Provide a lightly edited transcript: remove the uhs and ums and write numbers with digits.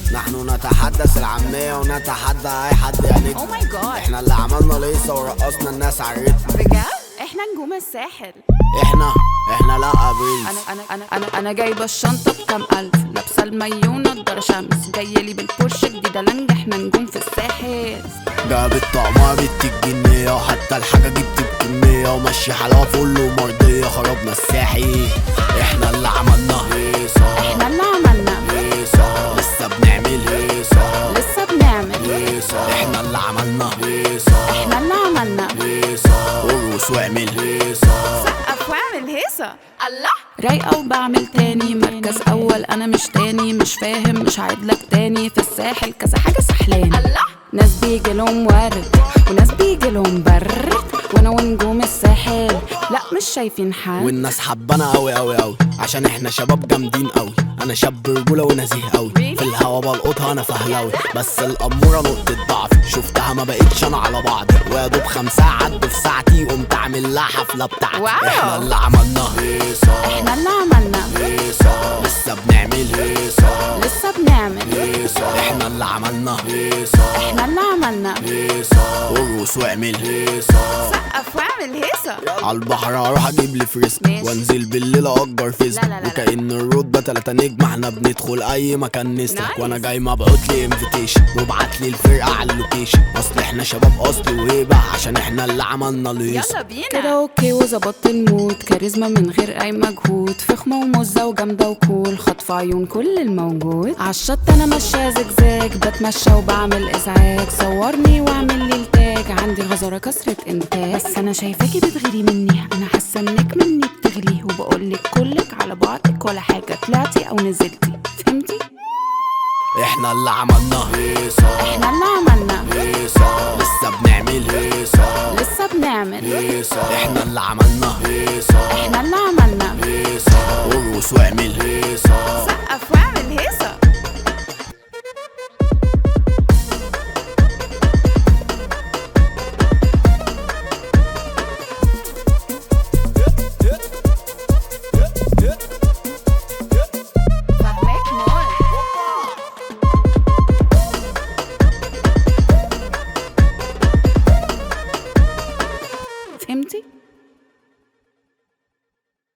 نحن نتحدث العامية ونتحدى اي حد يعني. Oh my God. احنا اللي عملنا ليسا ورقصنا الناس على الريتم. بجد؟ احنا نجوم الساحل. احنا لا قابلز. انا جايبه الشنطه بكام الف، لابسه المايو نضاره شمس، جايلي بالبورش جديده لانج. احنا نجوم في الساحل. جابت طعمها بنت الجنية وحتى الحاجة جبت بكمية ومشي حلاوة فل ومرضية. خربنا الساحل. احنا اللي عملنا هيصة. احنا اللي عملنا هيصة. لسه بنعمل هيصة. لسه بنعمل هيصة. احنا اللي عملنا هيصة. احنا اللي عملنا هيصة. ارقص واعمل هيصة. سقف واعمل هيصة. الله رايقة وبعمل تاني، مركز أول أنا مش تاني، مش فاهم مش هعيدلك تاني. في الساحل كذا حاجة سحلاني. الله ناس بيجيلهم ورد وناس بيجيلهم برد، وانا ونجوم الساحل لا مش شايفين حد. والناس حبانا اوي اوي اوي عشان احنا شباب جامدين اوي. انا شاب رجولة ونزيه اوي، في الهوا بلقطها انا فهلاوي، بس الامورة نقطة ضعف. شفتها ما بقتش انا على بعض، ويا دوب 5 عدوا في ساعتي قمت عامل لها حفلة بتاعتي. احنا اللي عملنا هيصة. احنا اللي عملنا هيصة. لسه بنعمل هيصة. لسه بنعمل هيصة. احنا اللي عملنا هيصة. احنا اللي عملنا هيصة. ارقص واعمل هيصة. سقف واعمل هيصة. عالبحر هروح اجيب لي فريسك وانزل بالليل اجر فيسك، وكأن الرتبة 3 نجم. احنا بندخل اي مكان نسلك، وانا جاي مبعوت لي انفيتيشن وابعت لي الفرقة على اللوكيشن. اصل احنا شباب اصلي وهيبة عشان احنا اللي عملنا الهيصة. يلا بينا كده اوكي وظبطت المود، كاريزما من غير اي مجهود، فخمة ومزة وجامدة وكول، خطف عيون كل الموجود. عالشط انا ماشية زجزاج، بتمشى وبعمل ازعاج، صورني واعمل لي التاج، عندي غزارة كسرة انتاج. بس انا شايفاكي بتغيري مني، انا حاسة انك مني بتغلي، وبقولك كلك على بعضك ولا حاجة، طلعتي او نزلتي فهمتي. احنا اللي عملنا هيصة. احنا اللي عملنا هيصة. لسه بنعمل هيصة. لسه بنعمل هيصة. احنا اللي عملنا هيصة. احنا اللي عملنا هيصة. ارقص واعمل هيصة.